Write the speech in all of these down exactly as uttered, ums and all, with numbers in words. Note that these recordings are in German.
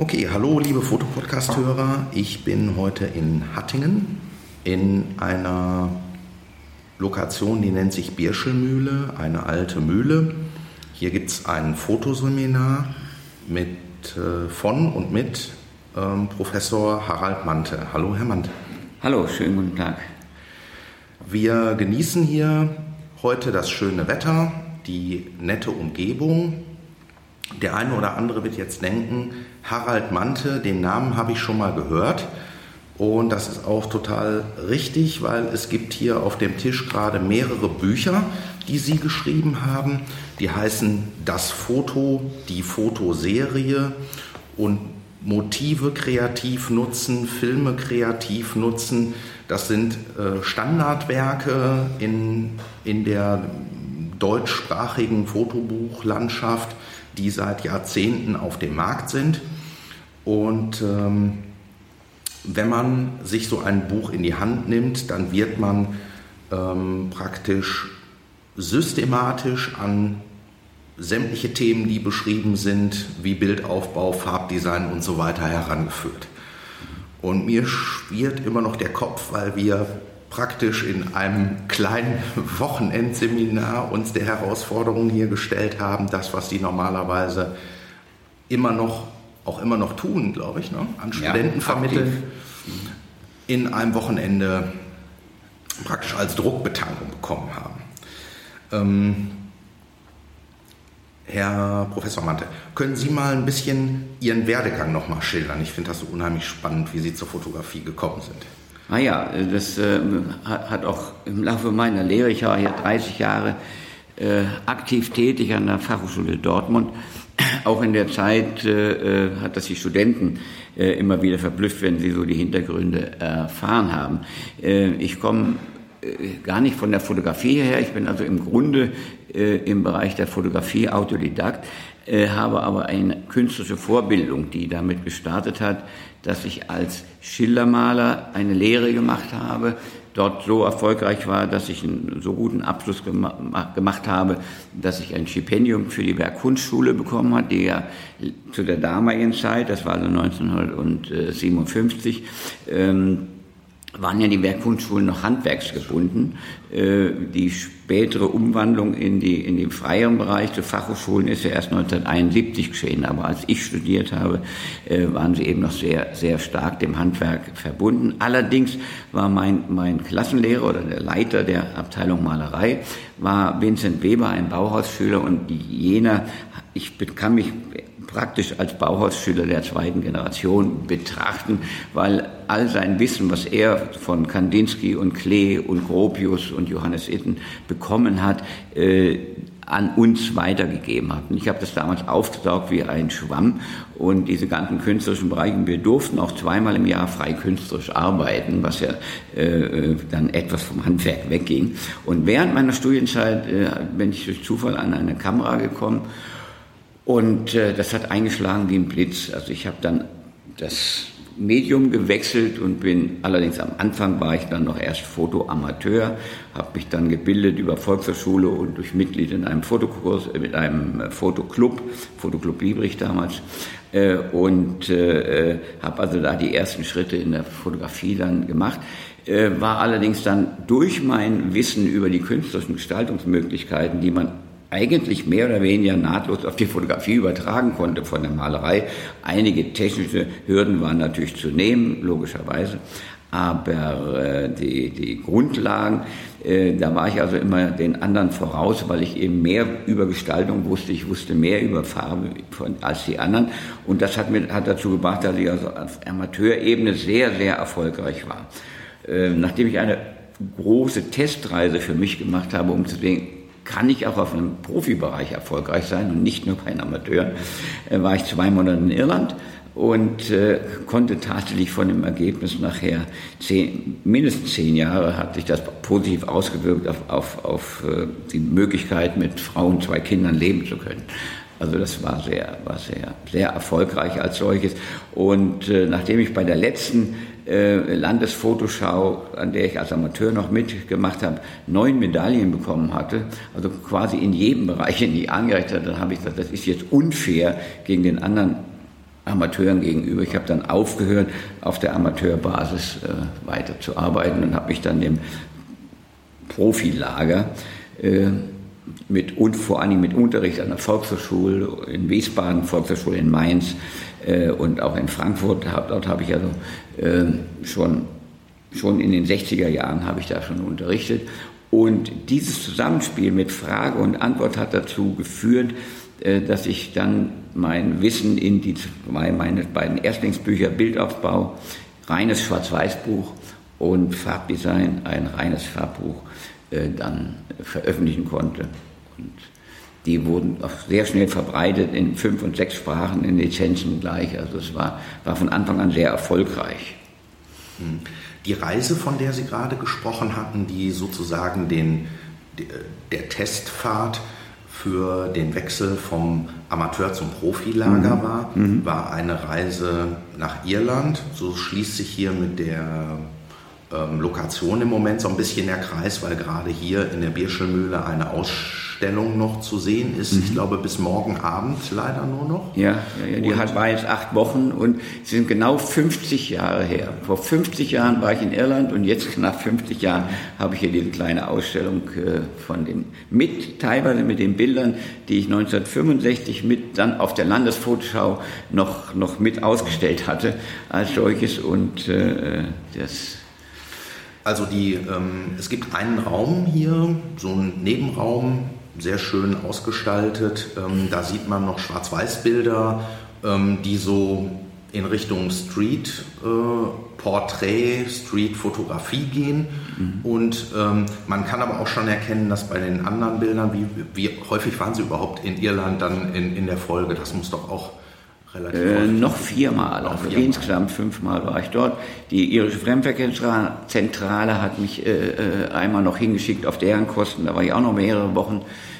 Okay, hallo liebe Fotopodcast-Hörer. Ich bin heute in Hattingen in einer Lokation, die nennt sich Birschelmühle, eine alte Mühle. Hier gibt es ein Fotoseminar mit, äh, von und mit ähm, Professor Harald Manthe. Hallo Herr Manthe. Hallo, schönen guten Tag. Wir genießen hier heute das schöne Wetter, die nette Umgebung. Der eine oder andere wird jetzt denken, Harald Manthe, den Namen habe ich schon mal gehört. Und das ist auch total richtig, weil es gibt hier auf dem Tisch gerade mehrere Bücher, die Sie geschrieben haben. Die heißen Das Foto, die Fotoserie und Motive kreativ nutzen, Filme kreativ nutzen. Das sind äh, Standardwerke in, in der deutschsprachigen Fotobuchlandschaft, die seit Jahrzehnten auf dem Markt sind. Und ähm, wenn man sich so ein Buch in die Hand nimmt, dann wird man ähm, praktisch systematisch an sämtliche Themen, die beschrieben sind, wie Bildaufbau, Farbdesign und so weiter herangeführt. Und mir schwirrt immer noch der Kopf, weil wir praktisch in einem kleinen Wochenendseminar uns der Herausforderung hier gestellt haben, das, was die normalerweise immer noch, auch immer noch tun, glaube ich, ne? an Studenten ja, vermitteln, in einem Wochenende praktisch als Druckbetankung bekommen haben. Ähm, Herr Professor Manthe, können Sie mal ein bisschen Ihren Werdegang noch mal schildern? Ich finde das so unheimlich spannend, wie Sie zur Fotografie gekommen sind. Ah ja, das äh, hat auch im Laufe meiner Lehre, ich war ja dreißig Jahre äh, aktiv tätig an der Fachhochschule Dortmund, auch in der Zeit äh, hat das die Studenten äh, immer wieder verblüfft, wenn sie so die Hintergründe erfahren haben. Äh, ich komme äh, gar nicht von der Fotografie her, ich bin also im Grunde äh, im Bereich der Fotografie Autodidakt, äh, habe aber eine künstlerische Vorbildung, die damit gestartet hat, dass ich als Schildermaler eine Lehre gemacht habe, dort so erfolgreich war, dass ich einen so guten Abschluss gema- gemacht habe, dass ich ein Stipendium für die Werkkunstschule bekommen habe, die ja zu der damaligen Zeit, das war also neunzehnhundertsiebenundfünfzig, ähm, waren ja die Werkkunstschulen noch handwerksgebunden. Äh, die spätere Umwandlung in die in den freieren Bereich zu Fachhochschulen ist ja erst neunzehnhunderteinundsiebzig geschehen. Aber als ich studiert habe, äh, waren sie eben noch sehr sehr stark dem Handwerk verbunden. Allerdings war mein mein Klassenlehrer oder der Leiter der Abteilung Malerei war Vincent Weber, ein Bauhausschüler, und jener, ich kann mich praktisch als Bauhausschüler der zweiten Generation betrachten, weil all sein Wissen, was er von Kandinsky und Klee und Gropius und Johannes Itten bekommen hat, äh, an uns weitergegeben hat. Und ich habe das damals aufgesaugt wie ein Schwamm, und diese ganzen künstlerischen Bereiche, wir durften auch zweimal im Jahr frei künstlerisch arbeiten, was ja äh, dann etwas vom Handwerk wegging. Und während meiner Studienzeit äh, bin ich durch Zufall an eine Kamera gekommen, und äh, das hat eingeschlagen wie ein Blitz. Also ich habe dann das Medium gewechselt und bin, allerdings am Anfang war ich dann noch erst Fotoamateur, habe mich dann gebildet über Volkshochschule und durch Mitglied in einem Fotokurs, äh, mit einem Fotoclub, Fotoclub Liebrich damals, äh, und äh, habe also da die ersten Schritte in der Fotografie dann gemacht. Äh, war allerdings dann durch mein Wissen über die künstlerischen Gestaltungsmöglichkeiten, die man eigentlich mehr oder weniger nahtlos auf die Fotografie übertragen konnte von der Malerei. Einige technische Hürden waren natürlich zu nehmen, logischerweise, aber äh, die, die Grundlagen, äh, da war ich also immer den anderen voraus, weil ich eben mehr über Gestaltung wusste, ich wusste mehr über Farbe von, als die anderen, und das hat, mir, hat dazu gebracht, dass ich also auf Amateurebene sehr, sehr erfolgreich war. Äh, nachdem ich eine große Testreise für mich gemacht habe, um zu sehen, kann ich auch auf einem Profibereich erfolgreich sein und nicht nur bei den Amateuren, äh, war ich zwei Monate in Irland und äh, konnte tatsächlich von dem Ergebnis nachher zehn, mindestens zehn Jahre hat sich das positiv ausgewirkt auf, auf, auf äh, die Möglichkeit, mit Frau und zwei Kindern leben zu können. Also das war sehr, war sehr, sehr erfolgreich als solches. Und äh, nachdem ich bei der letzten äh, Landesfotoschau, an der ich als Amateur noch mitgemacht habe, neun Medaillen bekommen hatte, also quasi in jedem Bereich, in die angerechnet, dann habe ich gesagt, das ist jetzt unfair gegen den anderen Amateuren gegenüber. Ich habe dann aufgehört, auf der Amateurbasis äh, weiterzuarbeiten und habe mich dann dem Profilager äh, mit und vor allem mit Unterricht an der Volkshochschule in Wiesbaden, Volkshochschule in Mainz äh, und auch in Frankfurt. Hab, dort habe ich also äh, schon, schon in den sechziger Jahren habe ich da schon unterrichtet. Und dieses Zusammenspiel mit Frage und Antwort hat dazu geführt, äh, dass ich dann mein Wissen in die meine beiden Erstlingsbücher Bildaufbau, reines Schwarz-Weiß-Buch und Farbdesign, ein reines Farbbuch, äh, dann veröffentlichen konnte. Und die wurden auch sehr schnell verbreitet in fünf und sechs Sprachen, in Lizenzen gleich. Also es war, war von Anfang an sehr erfolgreich. Die Reise, von der Sie gerade gesprochen hatten, die sozusagen den, der Testfahrt für den Wechsel vom Amateur zum Profilager mhm. war, mhm. war eine Reise nach Irland. So schließt sich hier mit der ähm, Lokation im Moment so ein bisschen der Kreis, weil gerade hier in der Bierschelmühle eine Ausstellung noch zu sehen ist. Mhm. Ich glaube, bis morgen Abend leider nur noch. Ja, ja, ja die hat, war jetzt acht Wochen und sie sind genau fünfzig Jahre her. Vor fünfzig Jahren war ich in Irland und jetzt nach fünfzig Jahren habe ich hier diese kleine Ausstellung äh, von den, mit, teilweise mit den Bildern, die ich neunzehnhundertfünfundsechzig mit dann auf der Landesfotoschau noch, noch mit ausgestellt hatte als solches und äh, das... Also die, ähm, es gibt einen Raum hier, so einen Nebenraum, sehr schön ausgestaltet. Ähm, da sieht man noch Schwarz-Weiß-Bilder, ähm, die so in Richtung Street, äh, Porträt, Street-Fotografie gehen. Mhm. Und ähm, man kann aber auch schon erkennen, dass bei den anderen Bildern, wie, wie häufig waren Sie überhaupt in Irland dann in, in der Folge? Das muss doch auch... Äh, noch viermal, noch also viermal. Insgesamt fünfmal war ich dort. Die irische Fremdenverkehrszentrale hat mich äh, einmal noch hingeschickt auf deren Kosten, da war ich auch noch mehrere Wochen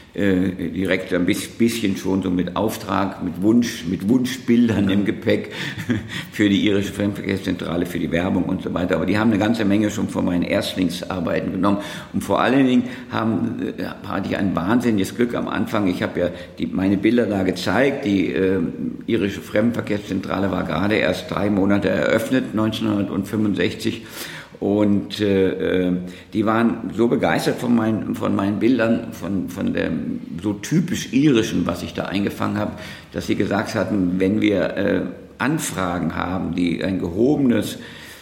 äh, direkt ein bisschen schon so mit Auftrag, mit Wunsch, mit Wunschbildern im Gepäck für die irische Fremdenverkehrszentrale, für die Werbung und so weiter. Aber die haben eine ganze Menge schon von meinen Erstlingsarbeiten genommen. Und vor allen Dingen haben, äh, hatte ich ein wahnsinniges Glück am Anfang. Ich habe ja die, meine Bilder da gezeigt. Die äh, irische Fremdenverkehrszentrale war gerade erst drei Monate eröffnet, neunzehnhundertfünfundsechzig. Und äh, die waren so begeistert von meinen, von meinen Bildern, von, von dem so typisch irischen, was ich da eingefangen habe, dass sie gesagt hatten, wenn wir äh, Anfragen haben, die ein gehobenes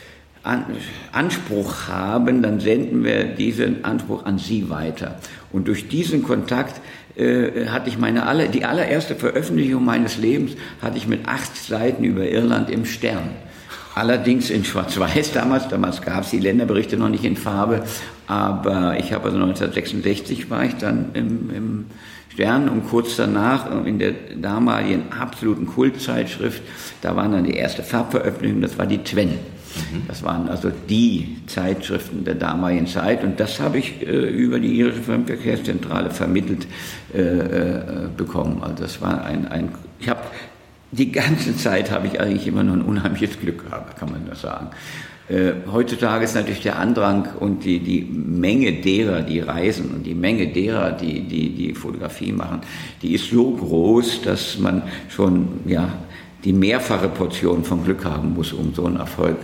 An- Anspruch haben, dann senden wir diesen Anspruch an Sie weiter. Und durch diesen Kontakt äh, hatte ich meine aller, die allererste Veröffentlichung meines Lebens hatte ich mit acht Seiten über Irland im Stern. Allerdings in Schwarz-Weiß damals, damals gab es die Länderberichte noch nicht in Farbe, aber ich habe also neunzehnhundertsechsundsechzig war ich dann im, im Stern und kurz danach in der damaligen absoluten Kultzeitschrift, da waren dann die erste Farbveröffentlichung, das war die Twen. Mhm. Das waren also die Zeitschriften der damaligen Zeit und das habe ich äh, über die irische Fremdenverkehrszentrale vermittelt äh, äh, bekommen. Also das war ein, ein ich habe Die ganze Zeit habe ich eigentlich immer noch ein unheimliches Glück gehabt, kann man das sagen. Äh, heutzutage ist natürlich der Andrang und die, die Menge derer, die reisen und die Menge derer, die, die die Fotografie machen, die ist so groß, dass man schon ja, die mehrfache Portion von Glück haben muss, um so einen Erfolg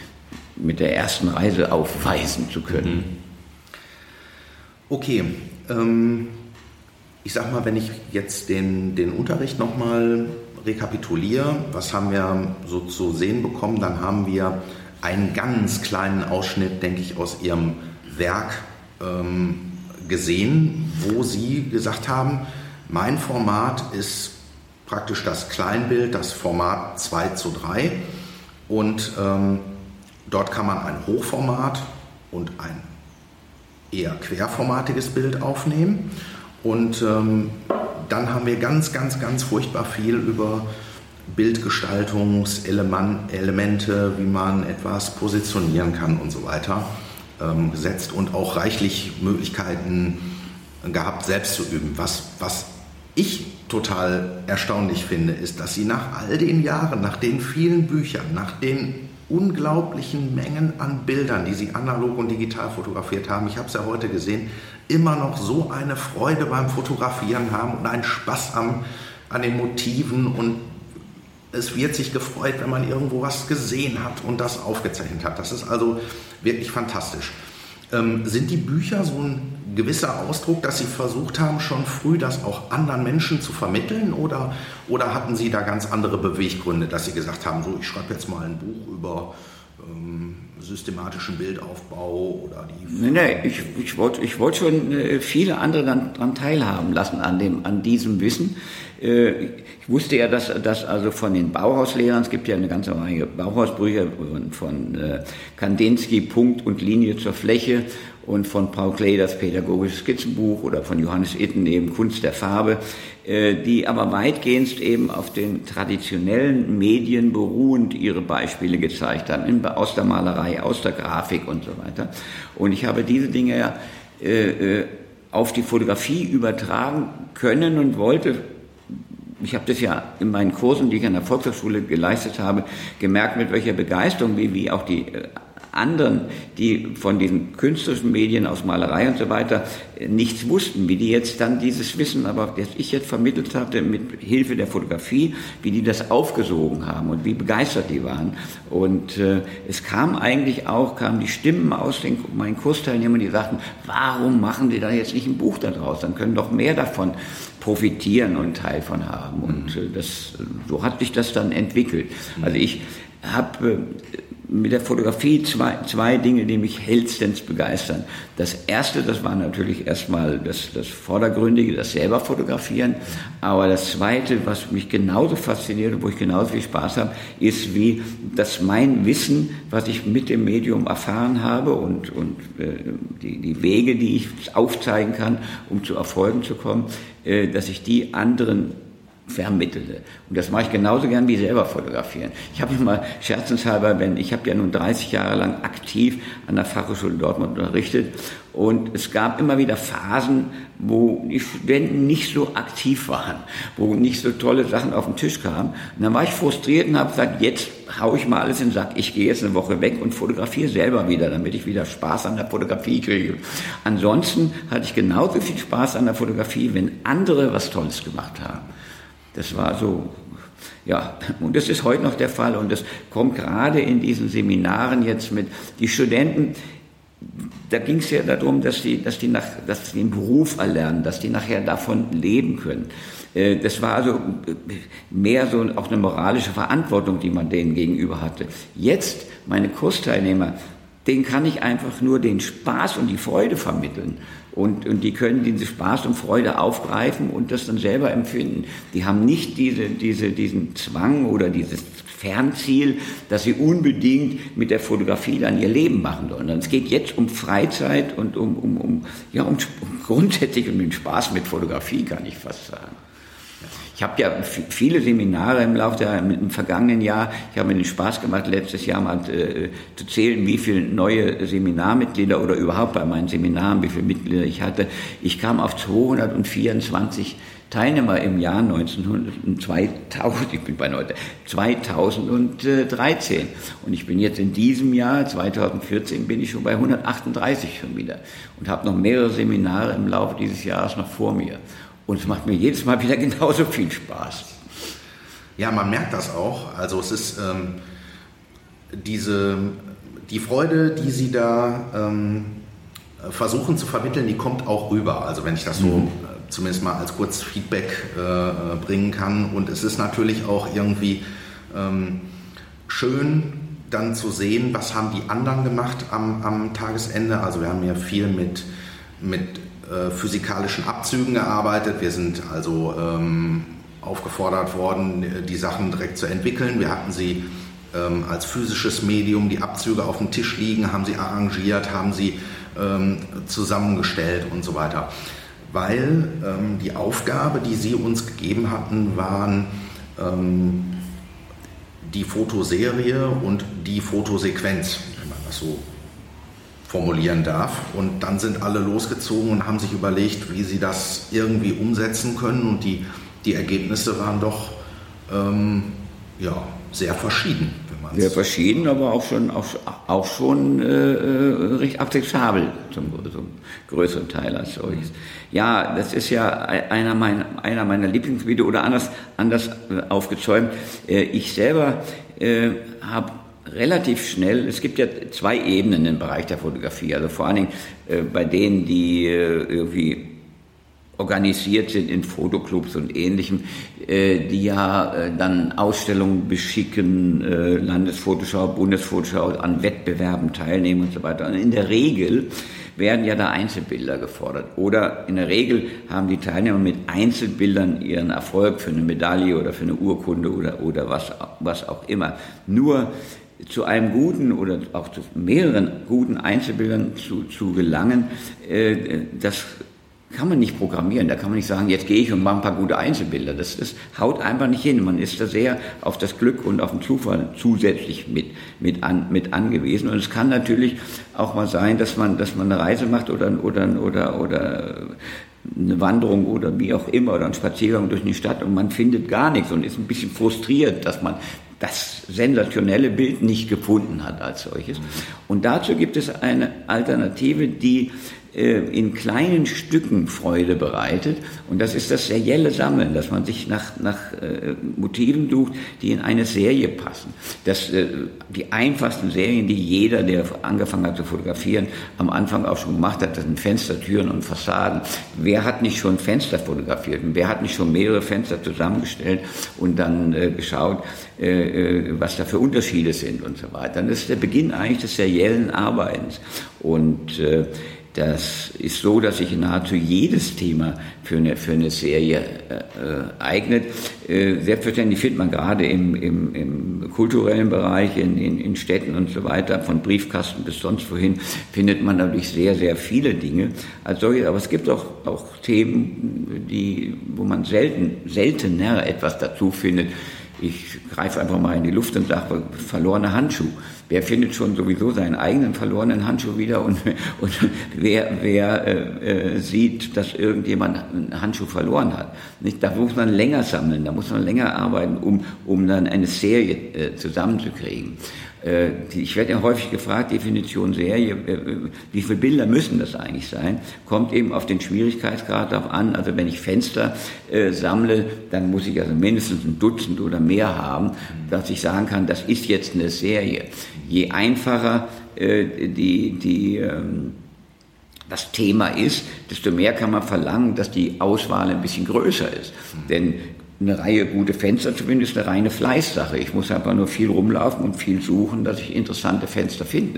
mit der ersten Reise aufweisen zu können. Okay, ähm, ich sag mal, wenn ich jetzt den, den Unterricht nochmal rekapituliere, was haben wir so zu sehen bekommen, dann haben wir einen ganz kleinen Ausschnitt, denke ich, aus Ihrem Werk ähm, gesehen, wo Sie gesagt haben, mein Format ist praktisch das Kleinbild, das Format zwei zu drei und ähm, dort kann man ein Hochformat und ein eher querformatiges Bild aufnehmen und ähm, dann haben wir ganz, ganz, ganz furchtbar viel über Bildgestaltungselemente, wie man etwas positionieren kann und so weiter ähm, gesetzt und auch reichlich Möglichkeiten gehabt, selbst zu üben. Was, was ich total erstaunlich finde, ist, dass Sie nach all den Jahren, nach den vielen Büchern, nach den unglaublichen Mengen an Bildern, die Sie analog und digital fotografiert haben, ich habe es ja heute gesehen, immer noch so eine Freude beim Fotografieren haben und einen Spaß am, an den Motiven und es wird sich gefreut, wenn man irgendwo was gesehen hat und das aufgezeichnet hat. Das ist also wirklich fantastisch. Ähm, sind die Bücher so ein gewisser Ausdruck, dass Sie versucht haben, schon früh das auch anderen Menschen zu vermitteln? Oder, oder hatten Sie da ganz andere Beweggründe, dass Sie gesagt haben, so ich schreibe jetzt mal ein Buch über ähm, systematischen Bildaufbau oder die... Nee, nee, ich, ich wollte ich wollt schon äh, viele andere dann daran teilhaben lassen, an, dem, an diesem Wissen. Äh, ich wusste ja, dass, dass also von den Bauhauslehrern, es gibt ja eine ganze Reihe Bauhausbücher von, von äh, Kandinsky, Punkt und Linie zur Fläche, und von Paul Klee das pädagogische Skizzenbuch oder von Johannes Itten eben Kunst der Farbe, äh, die aber weitgehend eben auf den traditionellen Medien beruhend ihre Beispiele gezeigt haben, in, aus der Malerei, aus der Grafik und so weiter. Und ich habe diese Dinge ja äh, auf die Fotografie übertragen können und wollte. Ich habe das ja in meinen Kursen, die ich an der Volkshochschule geleistet habe, gemerkt, mit welcher Begeisterung, wie, wie auch die äh, anderen, die von diesen künstlerischen Medien aus Malerei und so weiter äh, nichts wussten, wie die jetzt dann dieses Wissen, aber das ich jetzt vermittelt hatte, mit Hilfe der Fotografie, wie die das aufgesogen haben und wie begeistert die waren. Und äh, es kam eigentlich auch, kamen die Stimmen aus den, meinen Kursteilnehmern, die sagten, warum machen die da jetzt nicht ein Buch daraus? Dann können doch mehr davon profitieren und Teil von haben. Und äh, das, so hat sich das dann entwickelt. Also ich habe äh, mit der Fotografie zwei, zwei Dinge, die mich hellstens begeistern. Das erste, das war natürlich erstmal das, das Vordergründige, das selber fotografieren. Aber das zweite, was mich genauso fasziniert und wo ich genauso viel Spaß habe, ist, wie dass mein Wissen, was ich mit dem Medium erfahren habe und, und äh, die, die Wege, die ich aufzeigen kann, um zu Erfolgen zu kommen, äh, dass ich die anderen vermittelte. Und das mache ich genauso gern wie selber fotografieren. Ich habe mal scherzenshalber, wenn ich habe ja nun dreißig Jahre lang aktiv an der Fachhochschule Dortmund unterrichtet und es gab immer wieder Phasen, wo die Studenten nicht so aktiv waren, wo nicht so tolle Sachen auf den Tisch kamen. Und dann war ich frustriert und habe gesagt, jetzt hau ich mal alles in den Sack. Ich gehe jetzt eine Woche weg und fotografiere selber wieder, damit ich wieder Spaß an der Fotografie kriege. Ansonsten hatte ich genauso viel Spaß an der Fotografie, wenn andere was Tolles gemacht haben. Das war so, ja, und das ist heute noch der Fall und das kommt gerade in diesen Seminaren jetzt mit, die Studenten, da ging es ja darum, dass die, dass die nach, dass die den Beruf erlernen, dass die nachher davon leben können. Das war also mehr so auch eine moralische Verantwortung, die man denen gegenüber hatte. Jetzt, meine Kursteilnehmer, denen kann ich einfach nur den Spaß und die Freude vermitteln. Und, und die können diese Spaß und Freude aufgreifen und das dann selber empfinden. Die haben nicht diese, diese, diesen Zwang oder dieses Fernziel, dass sie unbedingt mit der Fotografie dann ihr Leben machen sollen. Es geht jetzt um Freizeit und um, um, um, ja, um, um grundsätzlich um den Spaß mit Fotografie, kann ich fast sagen. Ich habe ja viele Seminare im Laufe der, im vergangenen Jahr, ich habe mir den Spaß gemacht, letztes Jahr mal äh, zu zählen, wie viele neue Seminarmitglieder oder überhaupt bei meinen Seminaren, wie viele Mitglieder ich hatte. Ich kam auf zweihundertvierundzwanzig Teilnehmer im Jahr zweitausend, ich bin bei heute, zweitausenddreizehn. Und ich bin jetzt in diesem Jahr, zweitausendvierzehn, bin ich schon bei hundertachtunddreißig schon wieder und habe noch mehrere Seminare im Laufe dieses Jahres noch vor mir. Und es macht mir jedes Mal wieder genauso viel Spaß. Ja, man merkt das auch. Also es ist ähm, diese, die Freude, die Sie da ähm, versuchen zu vermitteln, die kommt auch rüber. Also wenn ich das so mhm. äh, zumindest mal als Kurzfeedback äh, bringen kann. Und es ist natürlich auch irgendwie ähm, schön, dann zu sehen, was haben die anderen gemacht am, am Tagesende. Also wir haben ja viel mit, mit physikalischen Abzügen gearbeitet. Wir sind also ähm, aufgefordert worden, die Sachen direkt zu entwickeln. Wir hatten sie ähm, als physisches Medium, die Abzüge auf dem Tisch liegen, haben sie arrangiert, haben sie ähm, zusammengestellt und so weiter. Weil ähm, die Aufgabe, die sie uns gegeben hatten, waren ähm, die Fotoserie und die Fotosequenz, wenn man das so formulieren darf. Und dann sind alle losgezogen und haben sich überlegt, wie sie das irgendwie umsetzen können. Und die, die Ergebnisse waren doch ähm, ja, sehr verschieden. Wenn sehr verschieden, aber auch schon, auch, auch schon äh, recht akzeptabel zum, zum größeren Teil als solches. Ja, das ist ja einer meiner, einer meiner Lieblingsvideos oder anders, anders aufgezäumt. Ich selber äh, habe relativ schnell, es gibt ja zwei Ebenen im Bereich der Fotografie, also vor allen Dingen äh, bei denen, die äh, irgendwie organisiert sind in Fotoclubs und Ähnlichem, äh, die ja äh, dann Ausstellungen beschicken, äh, Landesfotoschau, Bundesfotoschau, an Wettbewerben teilnehmen und so weiter. Und in der Regel werden ja da Einzelbilder gefordert. Oder in der Regel haben die Teilnehmer mit Einzelbildern ihren Erfolg für eine Medaille oder für eine Urkunde oder, oder was, was auch immer. Nur zu einem guten oder auch zu mehreren guten Einzelbildern zu, zu gelangen, äh, das kann man nicht programmieren. Da kann man nicht sagen, jetzt gehe ich und mache ein paar gute Einzelbilder. Das, das haut einfach nicht hin. Man ist da sehr auf das Glück und auf den Zufall zusätzlich mit, mit, an, mit angewiesen. Und es kann natürlich auch mal sein, dass man, dass man eine Reise macht oder, oder, oder, oder eine Wanderung oder wie auch immer oder einen Spaziergang durch die Stadt und man findet gar nichts und ist ein bisschen frustriert, dass man das sensationelle Bild nicht gefunden hat als solches. Und dazu gibt es eine Alternative, die in kleinen Stücken Freude bereitet. Und das ist das serielle Sammeln, dass man sich nach, nach äh, Motiven sucht, die in eine Serie passen. Das, äh, die einfachsten Serien, die jeder, der angefangen hat zu fotografieren, am Anfang auch schon gemacht hat, das sind Fenster, Türen und Fassaden. Wer hat nicht schon Fenster fotografiert? Und wer hat nicht schon mehrere Fenster zusammengestellt und dann äh, geschaut, äh, was da für Unterschiede sind und so weiter. Das ist der Beginn eigentlich des seriellen Arbeitens. Und äh, das ist so, dass sich nahezu jedes Thema für eine, für eine Serie äh, eignet. Äh, selbstverständlich findet man gerade im, im, im kulturellen Bereich, in, in, in Städten und so weiter, von Briefkasten bis sonst wohin, findet man natürlich sehr, sehr viele Dinge als solche. Aber es gibt auch, auch Themen, die, wo man selten, seltener etwas dazu findet. Ich greife einfach mal in die Luft und sage, verlorener Handschuh. Wer findet schon sowieso seinen eigenen verlorenen Handschuh wieder und, und wer, wer äh, sieht, dass irgendjemand einen Handschuh verloren hat? Nicht? Da muss man länger sammeln, da muss man länger arbeiten, um, um dann eine Serie äh, zusammenzukriegen. Äh, die, ich werde ja häufig gefragt, Definition Serie, äh, wie viele Bilder müssen das eigentlich sein? Kommt eben auf den Schwierigkeitsgrad darauf an. Also wenn ich Fenster äh, sammle, dann muss ich also mindestens ein Dutzend oder mehr haben, dass ich sagen kann, das ist jetzt eine Serie. Je einfacher äh, die, die, ähm, das Thema ist, desto mehr kann man verlangen, dass die Auswahl ein bisschen größer ist. Mhm. Denn eine Reihe gute Fenster zumindest eine reine Fleißsache. Ich muss einfach nur viel rumlaufen und viel suchen, dass ich interessante Fenster finde.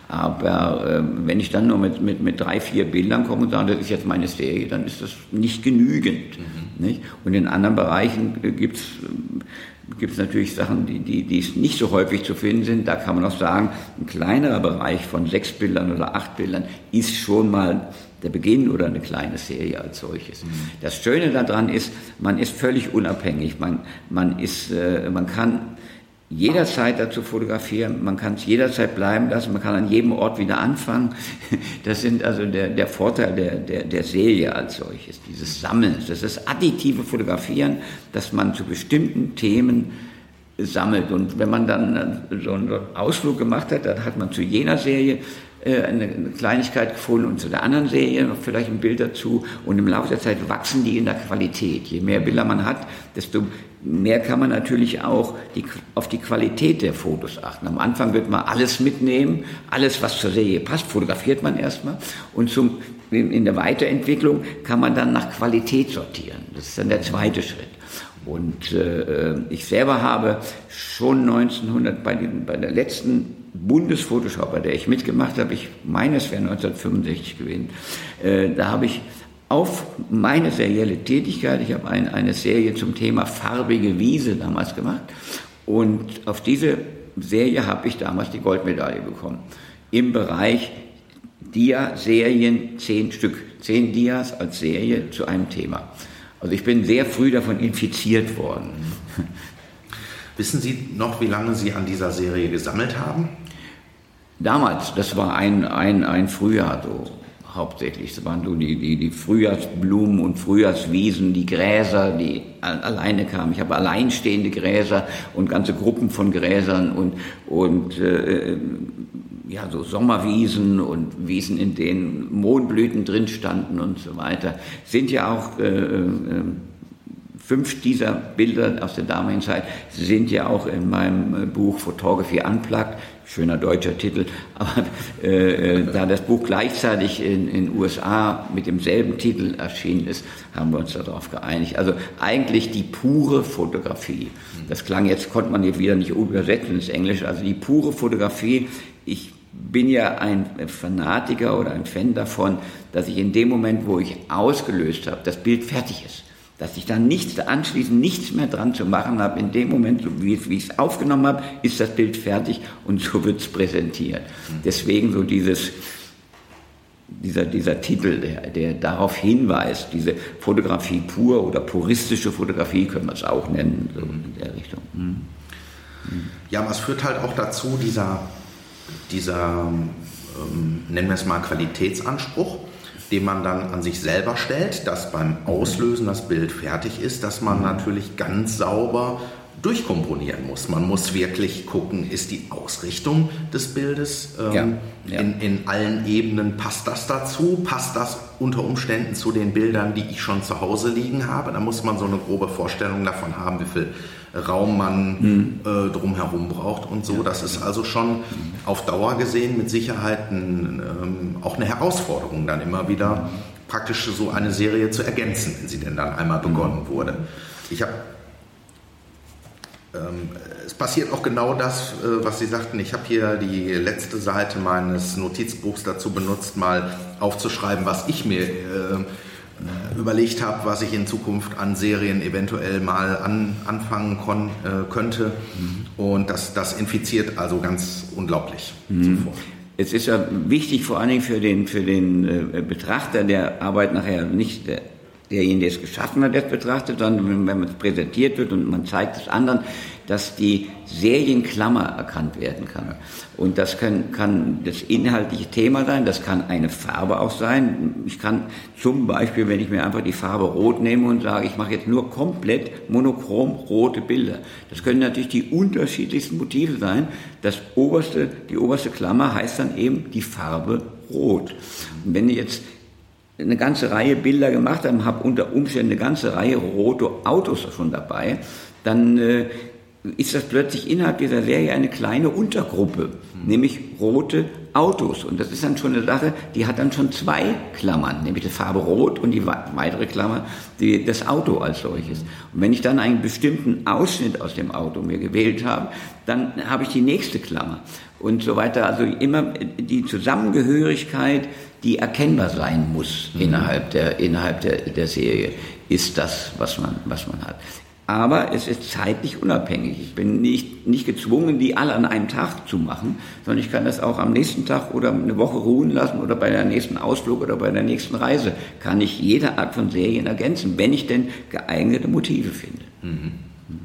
Aber äh, wenn ich dann nur mit, mit, mit drei, vier Bildern komme und sage, das ist jetzt meine Serie, dann ist das nicht genügend. Mhm. Nicht? Und in anderen Bereichen äh, gibt es gibt es natürlich Sachen, die, die, die nicht so häufig zu finden sind. Da kann man auch sagen, ein kleinerer Bereich von sechs Bildern oder acht Bildern ist schon mal der Beginn oder eine kleine Serie als solches. Mhm. Das Schöne daran ist, man ist völlig unabhängig. Man, man, ist, äh, man kann jederzeit dazu fotografieren, man kann es jederzeit bleiben lassen, man kann an jedem Ort wieder anfangen. Das sind also der, der Vorteil der, der, der Serie als solches, dieses Sammeln. Das ist additive Fotografieren, dass man zu bestimmten Themen sammelt. Und wenn man dann so einen Ausflug gemacht hat, dann hat man zu jener Serie eine Kleinigkeit gefunden und zu der anderen Serie noch vielleicht ein Bild dazu. Und im Laufe der Zeit wachsen die in der Qualität. Je mehr Bilder man hat, desto mehr kann man natürlich auch die, auf die Qualität der Fotos achten. Am Anfang wird man alles mitnehmen, alles, was zur Serie passt, fotografiert man erstmal. Und zum, in der Weiterentwicklung kann man dann nach Qualität sortieren. Das ist dann der zweite Schritt. Und äh, ich selber habe schon neunzehnhundert bei, den, bei der letzten Bundesfotoschau, bei der ich mitgemacht habe, ich meine, es wäre neunzehnhundertfünfundsechzig gewesen, äh, da habe ich auf meine serielle Tätigkeit, ich habe ein, eine Serie zum Thema farbige Wiese damals gemacht und auf diese Serie habe ich damals die Goldmedaille bekommen. Im Bereich Dia-Serien, zehn Stück, zehn Dias als Serie zu einem Thema. Also ich bin sehr früh davon infiziert worden. Wissen Sie noch, wie lange Sie an dieser Serie gesammelt haben? Damals, das war ein, ein, ein Frühjahr so hauptsächlich. Das waren so die, die, die Frühjahrsblumen und Frühjahrswiesen, die Gräser, die alleine kamen. Ich habe alleinstehende Gräser und ganze Gruppen von Gräsern und, und äh, ja, so Sommerwiesen und Wiesen, in denen Mohnblüten drin standen und so weiter, sind ja auch äh, äh, fünf dieser Bilder aus der damaligen Zeit sind ja auch in meinem Buch Photography Unplugged, schöner deutscher Titel, aber äh, da das Buch gleichzeitig in den U S A mit demselben Titel erschienen ist, haben wir uns darauf geeinigt. Also eigentlich die pure Fotografie. Das klang jetzt, konnte man jetzt wieder nicht übersetzen ins Englische, also die pure Fotografie. Ich bin ja ein Fanatiker oder ein Fan davon, dass ich in dem Moment, wo ich ausgelöst habe, das Bild fertig ist. Dass ich dann nichts anschließend nichts mehr dran zu machen habe. In dem Moment, wie, wie ich es aufgenommen habe, ist das Bild fertig und so wird es präsentiert. Deswegen so dieses, dieser, dieser Titel, der, der darauf hinweist, diese Fotografie pur oder puristische Fotografie, können wir es auch nennen, so in der Richtung. Hm. Hm. Ja, aber es führt halt auch dazu, dieser, dieser ähm, nennen wir es mal Qualitätsanspruch, den man dann an sich selber stellt, dass beim Auslösen das Bild fertig ist, dass man natürlich ganz sauber durchkomponieren muss. Man muss wirklich gucken, ist die Ausrichtung des Bildes ähm, ja, ja. In, in allen Ebenen, passt das dazu? Passt das unter Umständen zu den Bildern, die ich schon zu Hause liegen habe? Da muss man so eine grobe Vorstellung davon haben, wie viel Raum man mhm. äh, drumherum braucht und so. Das ist also schon auf Dauer gesehen mit Sicherheit ein, ähm, auch eine Herausforderung, dann immer wieder praktisch so eine Serie zu ergänzen, wenn sie denn dann einmal begonnen wurde. Ich habe ähm, es passiert auch genau das, äh, was Sie sagten. Ich habe hier die letzte Seite meines Notizbuchs dazu benutzt, mal aufzuschreiben, was ich mir äh, überlegt habe, was ich in Zukunft an Serien eventuell mal an, anfangen kon, äh, könnte. Mhm. Und das, das infiziert also ganz unglaublich mhm. sofort. Es ist ja wichtig, vor allen Dingen für den, für den äh, Betrachter der Arbeit nachher, nicht der, derjenige, der es geschaffen hat, der es betrachtet, sondern wenn, wenn es präsentiert wird und man zeigt es anderen, dass die Serienklammer erkannt werden kann. Und das kann, kann das inhaltliche Thema sein, das kann eine Farbe auch sein. Ich kann zum Beispiel, wenn ich mir einfach die Farbe Rot nehme und sage, ich mache jetzt nur komplett monochrom rote Bilder. Das können natürlich die unterschiedlichsten Motive sein. Das oberste, die oberste Klammer heißt dann eben die Farbe Rot. Und wenn ich jetzt eine ganze Reihe Bilder gemacht habe, habe unter Umständen eine ganze Reihe rote Autos schon dabei, dann äh, ist das plötzlich innerhalb dieser Serie eine kleine Untergruppe, mhm. nämlich rote Autos. Und das ist dann schon eine Sache, die hat dann schon zwei Klammern, nämlich die Farbe Rot und die weitere Klammer, die, das Auto als solches. Und wenn ich dann einen bestimmten Ausschnitt aus dem Auto mir gewählt habe, dann habe ich die nächste Klammer und so weiter. Also immer die Zusammengehörigkeit, die erkennbar sein muss mhm. innerhalb der, innerhalb der, der Serie, ist das, was man, was man hat. Aber es ist zeitlich unabhängig. Ich bin nicht, nicht gezwungen, die alle an einem Tag zu machen, sondern ich kann das auch am nächsten Tag oder eine Woche ruhen lassen oder bei der nächsten Ausflug oder bei der nächsten Reise. Kann ich jede Art von Serien ergänzen, wenn ich denn geeignete Motive finde. Mhm.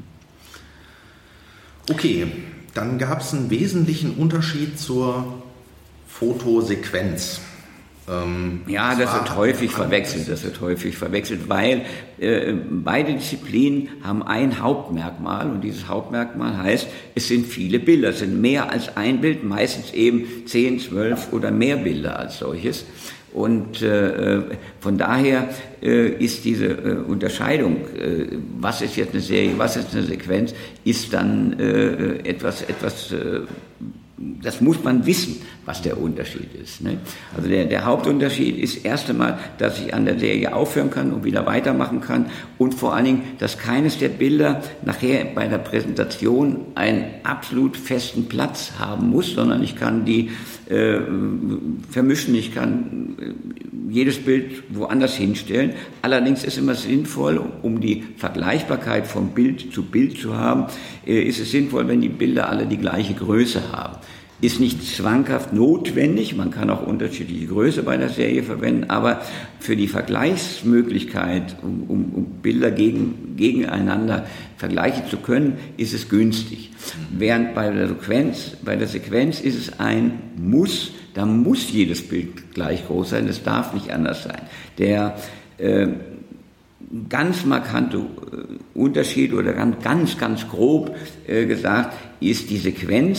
Okay, dann gab es einen wesentlichen Unterschied zur Fotosequenz. Ähm, ja, das wird häufig verwechselt, das wird häufig verwechselt, weil äh, beide Disziplinen haben ein Hauptmerkmal und dieses Hauptmerkmal heißt, es sind viele Bilder, es sind mehr als ein Bild, meistens eben zehn, zwölf oder mehr Bilder als solches. Und äh, von daher äh, ist diese äh, Unterscheidung, äh, was ist jetzt eine Serie, was ist eine Sequenz, ist dann äh, etwas, etwas äh, das muss man wissen, was der Unterschied ist. Ne? Also der, der Hauptunterschied ist erst einmal, dass ich an der Serie aufhören kann und wieder weitermachen kann und vor allen Dingen, dass keines der Bilder nachher bei der Präsentation einen absolut festen Platz haben muss, sondern ich kann die äh, vermischen, ich kann äh, jedes Bild woanders hinstellen. Allerdings ist immer sinnvoll, um die Vergleichbarkeit von Bild zu Bild zu haben, äh, ist es sinnvoll, wenn die Bilder alle die gleiche Größe haben. Ist nicht zwanghaft notwendig, man kann auch unterschiedliche Größe bei der Serie verwenden, aber für die Vergleichsmöglichkeit, um, um, um Bilder gegen, gegeneinander vergleichen zu können, ist es günstig. Während bei der Sequenz, bei der Sequenz ist es ein Muss, da muss jedes Bild gleich groß sein, es darf nicht anders sein. Der äh, ganz markante Unterschied oder ganz, ganz, ganz grob äh, gesagt ist die Sequenz,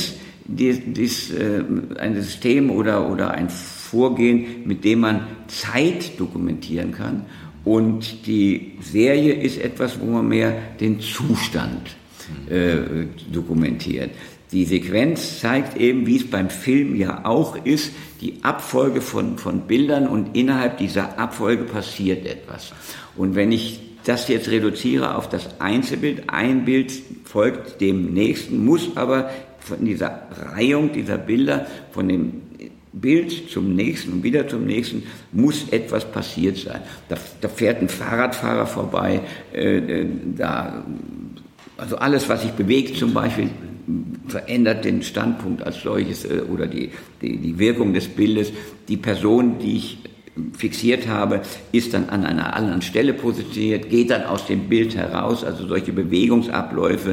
dies, dies, äh, ein System oder, oder ein Vorgehen, mit dem man Zeit dokumentieren kann. Und die Serie ist etwas, wo man mehr den Zustand äh, dokumentiert. Die Sequenz zeigt eben, wie es beim Film ja auch ist, die Abfolge von, von Bildern, und innerhalb dieser Abfolge passiert etwas. Und wenn ich das jetzt reduziere auf das Einzelbild, ein Bild folgt dem nächsten, muss aber von dieser Reihung dieser Bilder, von dem Bild zum nächsten und wieder zum nächsten, muss etwas passiert sein. Da, da fährt ein Fahrradfahrer vorbei, äh, da, also alles, was sich bewegt zum Beispiel, verändert den Standpunkt als solches äh, oder die, die, die Wirkung des Bildes. Die Person, die ich fixiert habe, ist dann an einer anderen Stelle positioniert, geht dann aus dem Bild heraus, also solche Bewegungsabläufe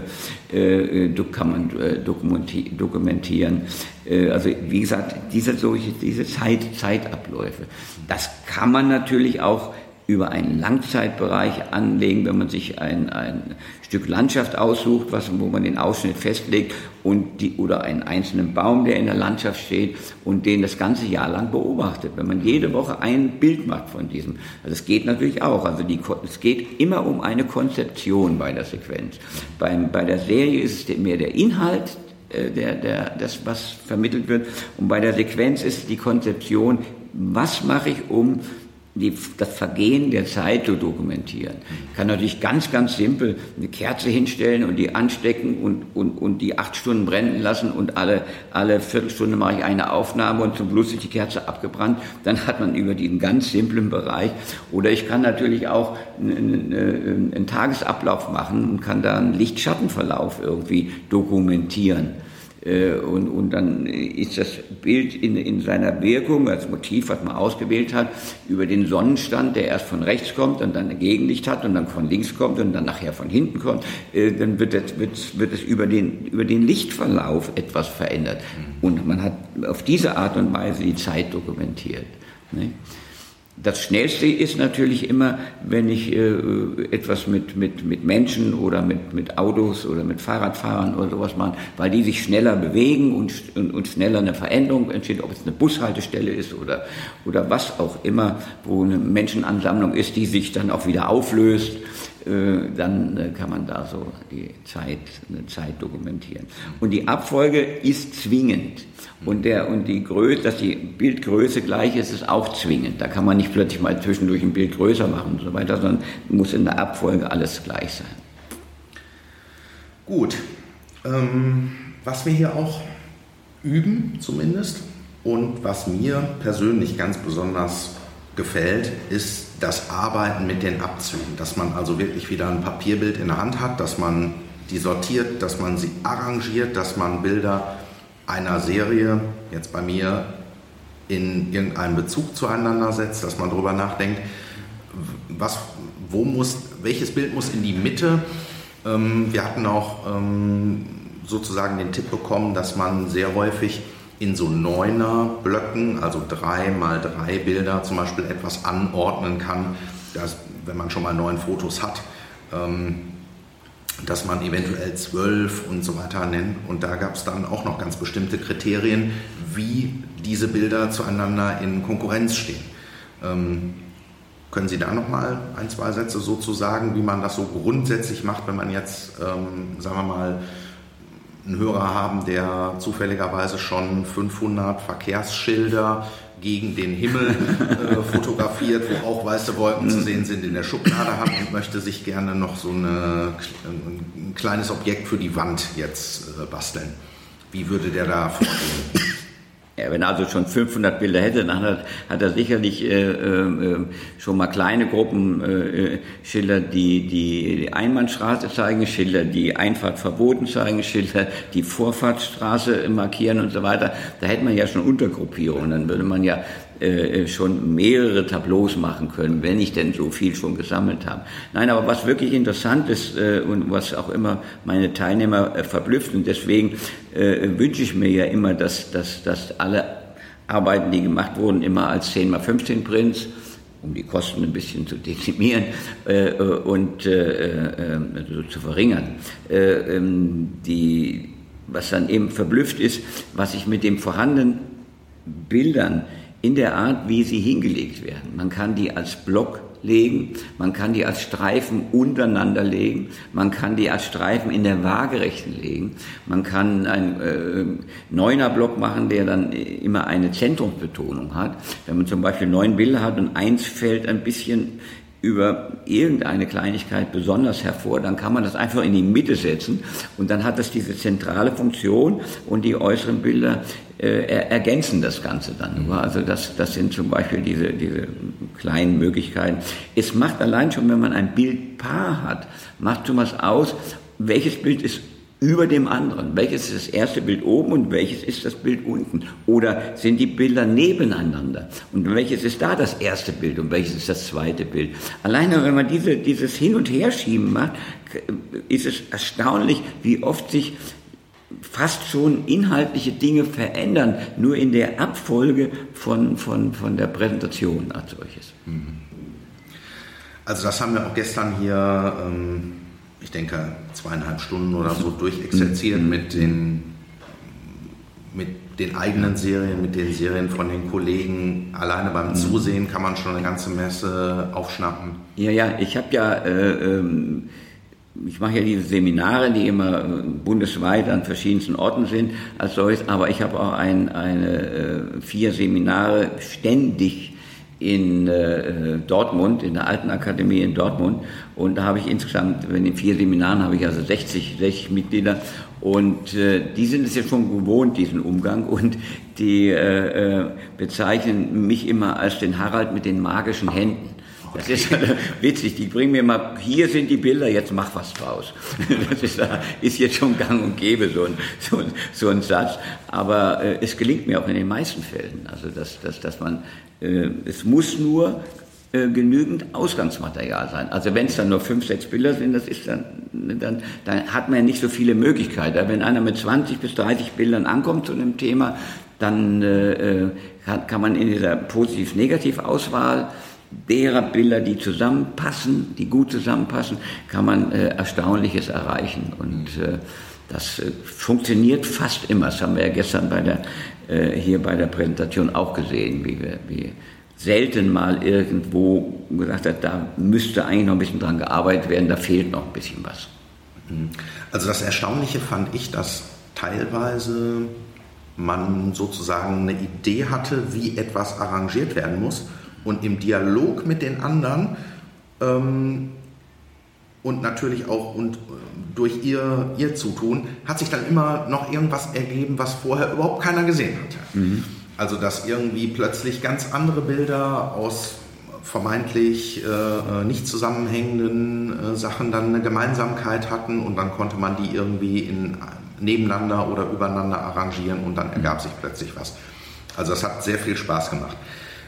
äh, kann man äh, dokumentieren. Äh, also wie gesagt, diese, solche, diese Zeit, Zeitabläufe, das kann man natürlich auch über einen Langzeitbereich anlegen, wenn man sich ein, ein Stück Landschaft aussucht, was, wo man den Ausschnitt festlegt, und die, oder einen einzelnen Baum, der in der Landschaft steht und den das ganze Jahr lang beobachtet. Wenn man jede Woche ein Bild macht von diesem, also es geht natürlich auch, also die, es geht immer um eine Konzeption bei der Sequenz. Beim, bei der Serie ist es mehr der Inhalt, der, der, das, was vermittelt wird, und bei der Sequenz ist die Konzeption, was mache ich, um Die, das Vergehen der Zeit zu dokumentieren. Ich kann natürlich ganz, ganz simpel eine Kerze hinstellen und die anstecken und, und, und die acht Stunden brennen lassen, und alle, alle Viertelstunde mache ich eine Aufnahme und zum Schluss ist die Kerze abgebrannt. Dann hat man über diesen ganz simplen Bereich. Oder ich kann natürlich auch einen, einen, einen Tagesablauf machen und kann da einen Licht-Schatten-Verlauf irgendwie dokumentieren. Und, und dann ist das Bild in, in seiner Wirkung, als Motiv, was man ausgewählt hat, über den Sonnenstand, der erst von rechts kommt und dann ein Gegenlicht hat und dann von links kommt und dann nachher von hinten kommt, dann wird es, wird, wird es über, den, über den Lichtverlauf etwas verändert. Und man hat auf diese Art und Weise die Zeit dokumentiert. Ne? Das Schnellste ist natürlich immer, wenn ich äh, etwas mit, mit, mit Menschen oder mit, mit Autos oder mit Fahrradfahrern oder sowas mache, weil die sich schneller bewegen und, und, und schneller eine Veränderung entsteht, ob es eine Bushaltestelle ist oder, oder was auch immer, wo eine Menschenansammlung ist, die sich dann auch wieder auflöst. Dann kann man da so die Zeit, eine Zeit dokumentieren. Und die Abfolge ist zwingend. Und, der, und die Größe, dass die Bildgröße gleich ist, ist auch zwingend. Da kann man nicht plötzlich mal zwischendurch ein Bild größer machen und so weiter, sondern muss in der Abfolge alles gleich sein. Gut. Ähm, was wir hier auch üben zumindest und was mir persönlich ganz besonders gefällt, ist das Arbeiten mit den Abzügen, dass man also wirklich wieder ein Papierbild in der Hand hat, dass man die sortiert, dass man sie arrangiert, dass man Bilder einer Serie, jetzt bei mir, in irgendeinen Bezug zueinander setzt, dass man darüber nachdenkt, was, wo muss, welches Bild muss in die Mitte. Ähm, wir hatten auch ähm, sozusagen den Tipp bekommen, dass man sehr häufig in so Neuner-Blöcken, also drei mal drei Bilder zum Beispiel etwas anordnen kann, dass, wenn man schon mal neun Fotos hat, ähm, dass man eventuell zwölf und so weiter nennt. Und da gab es dann auch noch ganz bestimmte Kriterien, wie diese Bilder zueinander in Konkurrenz stehen. Ähm, können Sie da noch mal ein, zwei Sätze so zu sagen, wie man das so grundsätzlich macht, wenn man jetzt, ähm, sagen wir mal, einen Hörer haben, der zufälligerweise schon fünfhundert Verkehrsschilder gegen den Himmel äh, fotografiert, wo auch weiße Wolken zu sehen sind, in der Schublade hat und möchte sich gerne noch so eine, ein kleines Objekt für die Wand jetzt äh, basteln. Wie würde der da vorgehen? Ja, wenn er also schon fünfhundert Bilder hätte, dann hat er, hat er sicherlich äh, äh, schon mal kleine Gruppen, äh, Schilder, die die Einbahnstraße zeigen, Schilder, die Einfahrt verboten zeigen, Schilder, die Vorfahrtsstraße markieren und so weiter. Da hätte man ja schon Untergruppierungen, dann würde man ja äh, schon mehrere Tableaus machen können, wenn ich denn so viel schon gesammelt habe. Nein, aber was wirklich interessant ist äh, und was auch immer meine Teilnehmer äh, verblüfft, und deswegen äh, wünsche ich mir ja immer, dass, dass, dass alle Arbeiten, die gemacht wurden, immer als zehn mal fünfzehn Prints, um die Kosten ein bisschen zu dezimieren äh, und äh, äh, also zu verringern. Äh, ähm, die was dann eben verblüfft ist, was sich mit den vorhandenen Bildern in der Art, wie sie hingelegt werden. Man kann die als Block legen, man kann die als Streifen untereinander legen, man kann die als Streifen in der Waagerechten legen, man kann einen äh, Neuner-Block machen, der dann immer eine Zentrumsbetonung hat. Wenn man zum Beispiel neun Bilder hat und eins fällt ein bisschen über irgendeine Kleinigkeit besonders hervor, dann kann man das einfach in die Mitte setzen und dann hat das diese zentrale Funktion und die äußeren Bilder äh, ergänzen das Ganze dann nur. Also das, das sind zum Beispiel diese, diese kleinen Möglichkeiten. Es macht allein schon, wenn man ein Bildpaar hat, macht schon was aus, welches Bild ist über dem anderen. Welches ist das erste Bild oben und welches ist das Bild unten? Oder sind die Bilder nebeneinander? Und welches ist da das erste Bild und welches ist das zweite Bild? Alleine, wenn man diese, dieses Hin- und Herschieben macht, ist es erstaunlich, wie oft sich fast schon inhaltliche Dinge verändern, nur in der Abfolge von, von, von der Präsentation als solches. Also das haben wir auch gestern hier, ähm, ich denke, zweieinhalb Stunden oder so durchexerziert mhm. mit den, mit den eigenen Serien, mit den Serien von den Kollegen. Alleine beim mhm. Zusehen kann man schon eine ganze Messe aufschnappen. Ja, ja, ich habe ja... Äh, ähm, Ich mache ja diese Seminare, die immer bundesweit an verschiedensten Orten sind, als solches, aber ich habe auch ein, eine, vier Seminare ständig in äh, Dortmund, in der Alten Akademie in Dortmund, und da habe ich insgesamt, in den vier Seminaren habe ich also sechzig, sechzig Mitglieder, und äh, die sind es ja schon gewohnt, diesen Umgang, und die äh, bezeichnen mich immer als den Harald mit den magischen Händen. Das ist witzig, die bringen mir mal, hier sind die Bilder, jetzt mach was draus. Das ist, ist jetzt schon gang und gäbe, so ein, so ein, so ein Satz. Aber äh, es gelingt mir auch in den meisten Fällen. Also, dass, dass, dass man, äh, es muss nur äh, genügend Ausgangsmaterial sein. Also, wenn es dann nur fünf, sechs Bilder sind, das ist dann, dann, dann hat man ja nicht so viele Möglichkeiten. Aber wenn einer mit zwanzig bis dreißig Bildern ankommt zu einem Thema, dann äh, kann, kann man in dieser Positiv-Negativ-Auswahl derer Bilder, die zusammenpassen, die gut zusammenpassen, kann man äh, Erstaunliches erreichen. Und äh, das äh, funktioniert fast immer. Das haben wir ja gestern bei der, äh, hier bei der Präsentation auch gesehen, wie wir wie selten mal irgendwo gesagt hat, da müsste eigentlich noch ein bisschen dran gearbeitet werden, da fehlt noch ein bisschen was. Also das Erstaunliche fand ich, dass teilweise man sozusagen eine Idee hatte, wie etwas arrangiert werden muss. Und im Dialog mit den anderen ähm, und natürlich auch und durch ihr, ihr Zutun hat sich dann immer noch irgendwas ergeben, was vorher überhaupt keiner gesehen hatte. Mhm. Also dass irgendwie plötzlich ganz andere Bilder aus vermeintlich äh, nicht zusammenhängenden äh, Sachen dann eine Gemeinsamkeit hatten und dann konnte man die irgendwie in, nebeneinander oder übereinander arrangieren und dann ergab sich plötzlich was. Also das hat sehr viel Spaß gemacht.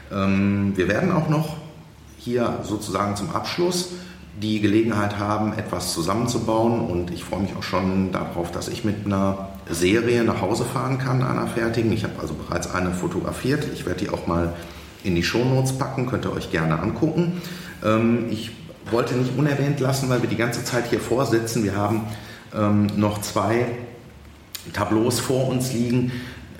Wir werden auch noch hier sozusagen zum Abschluss die Gelegenheit haben, etwas zusammenzubauen, und ich freue mich auch schon darauf, dass ich mit einer Serie nach Hause fahren kann, einer fertigen. Ich habe also bereits eine fotografiert. Ich werde die auch mal in die Shownotes packen, könnt ihr euch gerne angucken. Ich wollte nicht unerwähnt lassen, weil wir die ganze Zeit hier vorsitzen. Wir haben noch zwei Tableaus vor uns liegen.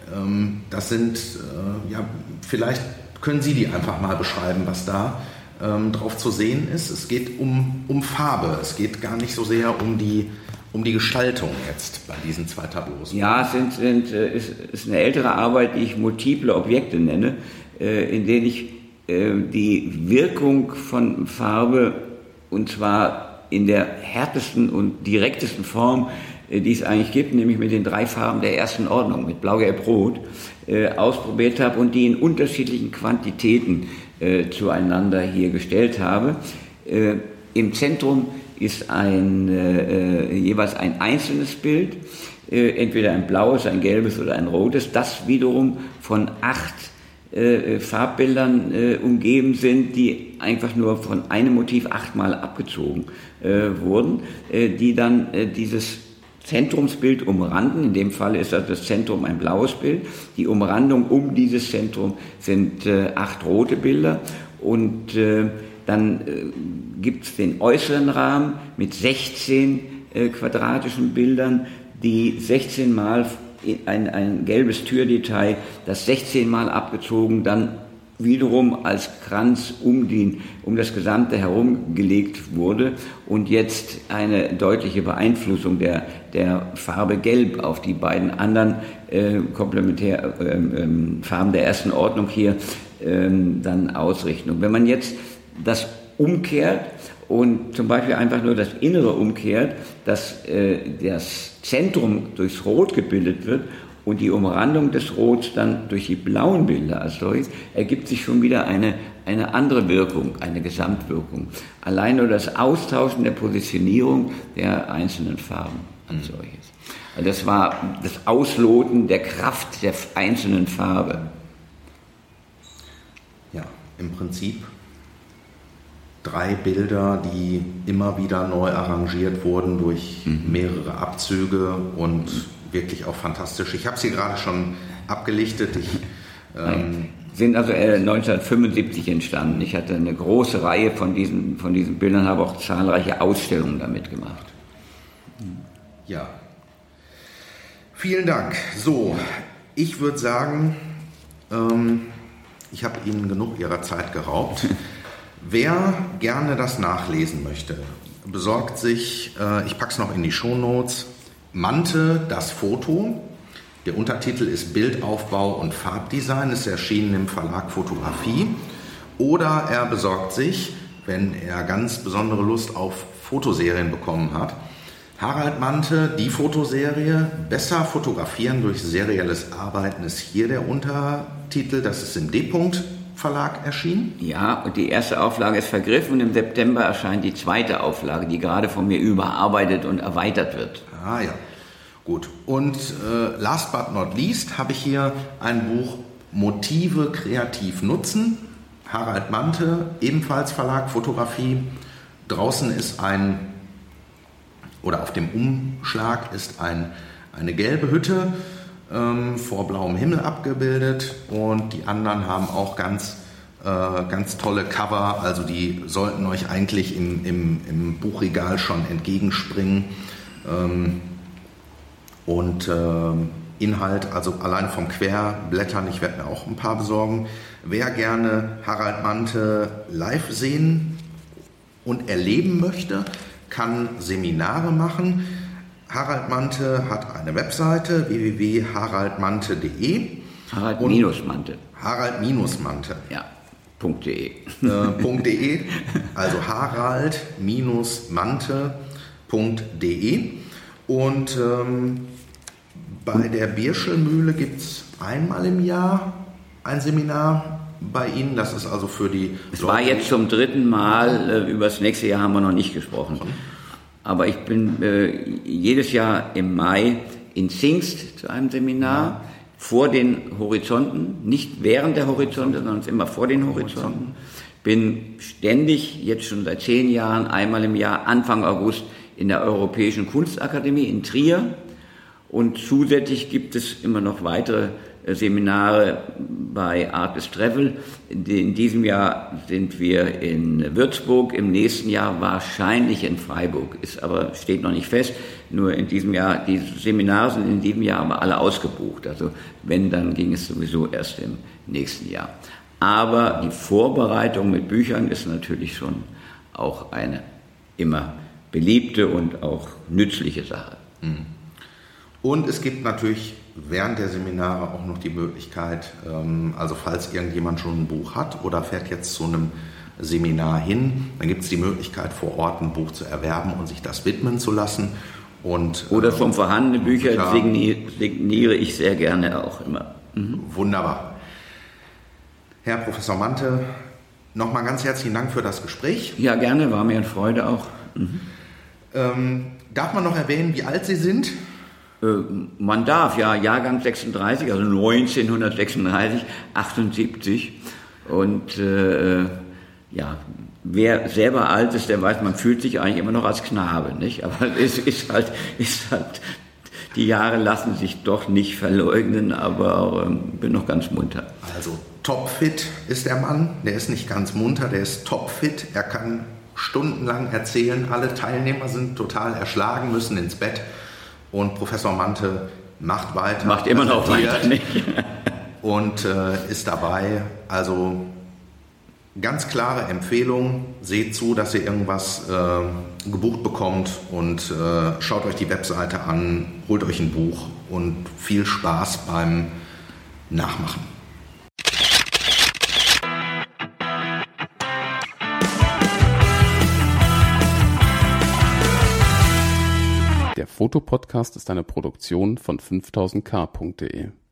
Das sind, ja, vielleicht können Sie die einfach mal beschreiben, was da ähm, drauf zu sehen ist. Es geht um, um Farbe, es geht gar nicht so sehr um die, um die Gestaltung jetzt bei diesen zwei Tableaus. Ja, es sind, sind, ist, ist eine ältere Arbeit, die ich multiple Objekte nenne, äh, in denen ich äh, die Wirkung von Farbe, und zwar in der härtesten und direktesten Form, die es eigentlich gibt, nämlich mit den drei Farben der ersten Ordnung, mit Blau, Gelb, Rot, äh, ausprobiert habe und die in unterschiedlichen Quantitäten äh, zueinander hier gestellt habe. Äh, Im Zentrum ist ein, äh, jeweils ein einzelnes Bild, äh, entweder ein blaues, ein gelbes oder ein rotes, das wiederum von acht äh, Farbbildern äh, umgeben sind, die einfach nur von einem Motiv achtmal abgezogen äh, wurden, äh, die dann äh, dieses Zentrumsbild umranden. In dem Fall ist das Zentrum ein blaues Bild. Die Umrandung um dieses Zentrum sind äh, acht rote Bilder, und äh, dann äh, gibt es den äußeren Rahmen mit sechzehn äh, quadratischen Bildern, die sechzehn Mal ein, ein gelbes Türdetail, das sechzehn Mal abgezogen, dann wiederum als Kranz um, die, um das Gesamte herumgelegt wurde und jetzt eine deutliche Beeinflussung der, der Farbe Gelb auf die beiden anderen äh, Komplementärfarben ähm, der ersten Ordnung hier ähm, dann ausrichten. Und wenn man jetzt das umkehrt und zum Beispiel einfach nur das Innere umkehrt, dass äh, das Zentrum durchs Rot gebildet wird und die Umrandung des Rots dann durch die blauen Bilder als solches, ergibt sich schon wieder eine, eine andere Wirkung, eine Gesamtwirkung. Allein nur das Austauschen der Positionierung der einzelnen Farben als solches. Also das war das Ausloten der Kraft der einzelnen Farbe. Ja, im Prinzip drei Bilder, die immer wieder neu arrangiert wurden durch mhm. mehrere Abzüge und mhm. wirklich auch fantastisch. Ich habe sie gerade schon abgelichtet. Ich, ähm sind also neunzehnhundertfünfundsiebzig entstanden. Ich hatte eine große Reihe von diesen, von diesen Bildern, habe auch zahlreiche Ausstellungen damit gemacht. Ja. Vielen Dank. So, ich würde sagen, ähm, ich habe Ihnen genug Ihrer Zeit geraubt. Wer gerne das nachlesen möchte, besorgt sich, äh, ich packe es noch in die Shownotes, Manthe, das Foto. Der Untertitel ist Bildaufbau und Farbdesign, ist erschienen im Verlag Fotografie. Oder er besorgt sich, wenn er ganz besondere Lust auf Fotoserien bekommen hat, Harald Manthe, die Fotoserie, Besser fotografieren durch serielles Arbeiten ist hier der Untertitel, das ist im D-Punkt Verlag erschienen. Ja, und die erste Auflage ist vergriffen und im September erscheint die zweite Auflage, die gerade von mir überarbeitet und erweitert wird. Ah ja, gut. Und äh, last but not least habe ich hier ein Buch Motive kreativ nutzen. Harald Manthe, ebenfalls Verlag Fotografie. Draußen ist ein, oder auf dem Umschlag ist ein, eine gelbe Hütte ähm, vor blauem Himmel abgebildet und die anderen haben auch ganz, äh, ganz tolle Cover, also die sollten euch eigentlich im, im, im Buchregal schon entgegenspringen. Ähm, und äh, Inhalt, also alleine vom Querblättern, ich werde mir auch ein paar besorgen. Wer gerne Harald Manthe live sehen und erleben möchte, kann Seminare machen. Harald Manthe hat eine Webseite w w w punkt harald manthe punkt d e. Harald-Manthe. Harald-Manthe. Ja, .de. Äh, .de, also harald-manthe punkt d e. Und ähm, bei der Bierschelmühle gibt es einmal im Jahr ein Seminar bei Ihnen. Das ist also für die... Es war jetzt zum dritten Mal, äh, über das nächste Jahr haben wir noch nicht gesprochen. Aber ich bin äh, jedes Jahr im Mai in Zingst zu einem Seminar, ja. Vor den Horizonten, nicht während der Horizonte, sondern immer vor den Horizonten. Bin ständig, jetzt schon seit zehn Jahren, einmal im Jahr, Anfang August, in der Europäischen Kunstakademie in Trier. Und zusätzlich gibt es immer noch weitere Seminare bei Artist Travel. In diesem Jahr sind wir in Würzburg, im nächsten Jahr wahrscheinlich in Freiburg, ist aber, steht noch nicht fest. Nur in diesem Jahr, die Seminare sind in diesem Jahr aber alle ausgebucht. Also wenn, dann ging es sowieso erst im nächsten Jahr. Aber die Vorbereitung mit Büchern ist natürlich schon auch eine immer beliebte und auch nützliche Sache. Und es gibt natürlich während der Seminare auch noch die Möglichkeit, also falls irgendjemand schon ein Buch hat oder fährt jetzt zu einem Seminar hin, dann gibt es die Möglichkeit, vor Ort ein Buch zu erwerben und sich das widmen zu lassen. Und, oder von vorhandenen Büchern signiere ich sehr gerne auch immer. Mhm. Wunderbar. Herr Professor Manthe, nochmal ganz herzlichen Dank für das Gespräch. Ja, gerne, war mir eine Freude auch. Mhm. Ähm, darf man noch erwähnen, wie alt Sie sind? Äh, man darf, ja, Jahrgang sechsunddreißig, also neunzehnhundertsechsunddreißig, achtundsiebzig. Und äh, ja, wer selber alt ist, der weiß, man fühlt sich eigentlich immer noch als Knabe, nicht? Aber es ist halt, ist halt, die Jahre lassen sich doch nicht verleugnen, aber ähm, bin noch ganz munter. Also topfit ist der Mann, der ist nicht ganz munter, der ist topfit, er kann stundenlang erzählen, alle Teilnehmer sind total erschlagen, müssen ins Bett Und Professor Manthe macht weiter. Macht immer noch weiter, nicht? Und äh, ist dabei. Also ganz klare Empfehlung. Seht zu, dass ihr irgendwas äh, gebucht bekommt und äh, schaut euch die Webseite an, holt euch ein Buch und viel Spaß beim Nachmachen. Der Fotopodcast ist eine Produktion von fünftausend k punkt de.